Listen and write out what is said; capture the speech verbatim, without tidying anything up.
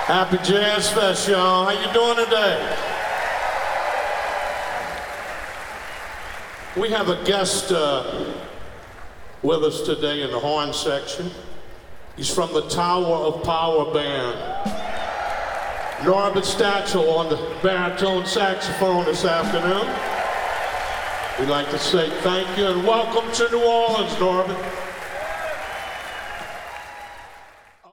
Happy Jazz Fest, y'all. How you doing today? We have a guest uh, with us today in the horn section. He's from the Tower of Power Band. Norbert Stachel on the baritone saxophone this afternoon. We'd like to say thank you and welcome to New Orleans, Norbert.